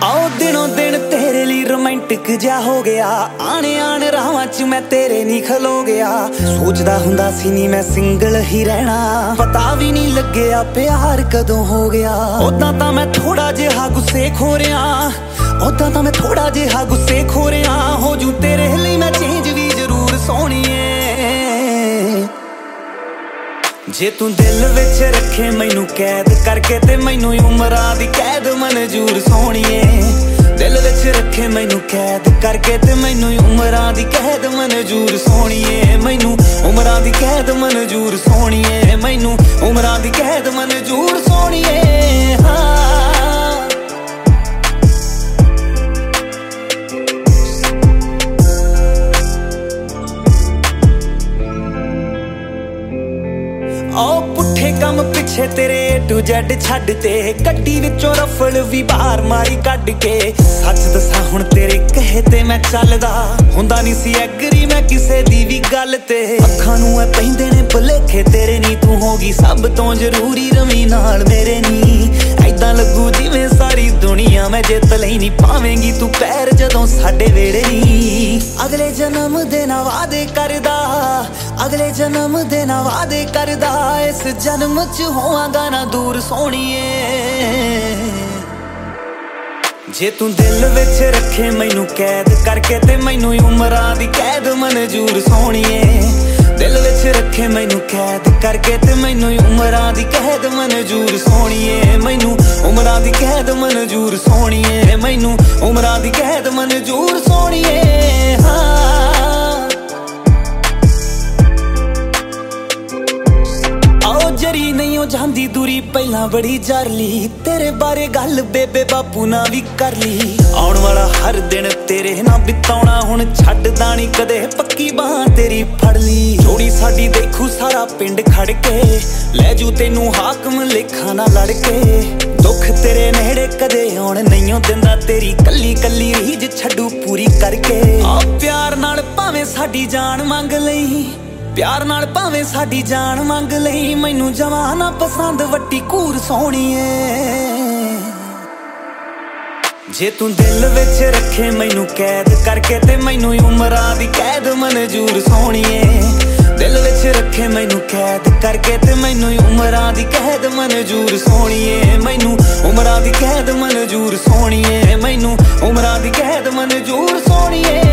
आओ दिनों दिन तेरे लिए रोमांटिक जा हो गया। आने आने राहां च मैं तेरे नहीं खलो गया। सोचदा हुंदा सी नी मैं सिंगल ही रहना, पता भी नहीं लग्या प्यार कदों हो गया। उदां तां मैं थोड़ा जिहा गुस्से खो रिहा, उदां तां मैं थोड़ा जिहा गुस्से खो रिहा। हो जू तेरे लिए मैं चेंज भी जरूर सोहणीए। जे तू दिल विच रखे मैनू कैद करके ते मैनू उमरां दी कैद मंजूर सोहणीए। दिल विच रखे मैनू कैद करके ते मैनू उमरां दी कैद मंजूर सोहणीए। मैनू उमरां दी कैद मंजूर सोहणीए। मैनू उमरां दी कैद मंजूर सोहणीए। हाँ आओ पुठे कम पिछे तेरे टू जेड छड्ड ते गड्डी विचों रफल भी बाहर मारी कढ के। सच दसा हुण तेरे कहे ते मैं चलदा हुंदा नहीं सी एग्री मैं किसे दी भी गल ते। अखां नूं ऐ पैंदे ने भुलेखे तेरे नी, तू होगी सब तो जरूरी रवी नाल मेरे नी। ऐदां लगू जिवें सारी दुनिया मैं जित लई नी, पावेंगी तू पैर जदों साडे वेड़े नी। अगले जन्म दे ना वादे करदा, अगले जन्म दे ना वादे करदा, इस जन्म च होवांगा ना दूर सोहणीए। जे तू दिल विच रखे मैनू कैद करके ते मैनू उमरां दी कैद मंजूर सोहणीए। दिल विच रखे मैनू कैद करके ते मैनू उमरां दी कैद मंजूर सोहणीए। मैनू उमरां दी कैद मंजूर सोहणीए। मैनू उमरां दी कैद मंजूर सोहणीए। हाँ जरी नहीं हो जांदी दूरी पहला बड़ी जारली, तेरे बारे गल बेबे बापू ना भी कर ली। आउण वाला हर दिन तेरे ना बिताउणा हुण छड्डदा नहीं कदे, पक्की बाह तेरी फड़ ली। जोड़ी साडी देखू सारा पिंड खड़ के, लै जू तेनू हाकम लेखा ना लड़ के। दुख तेरे नेड़े कदे आउण नहीं हो दिंदा, तेरी कल्ली कल्ली रीज छड्डू पूरी करके। आ प्यार नाल भावें साडी जान मंग लई, प्यार नाल भावें साडी जान मंग लई। मैनू जवाना पसंद वट्टी घूर सोहणीए। जे तू दिल विच रखे मैनू कैद करके ते मैनू उमरां दी कैद मंजूर सोहणीए। दिल विच रखे मैनू कैद करके ते मैनू उमरां दी कैद मंजूर सोहणीए। मैनू उमरां दी कैद मंजूर सोहणीए। मैनू उमरां दी कैद मंजूर सोहणीए।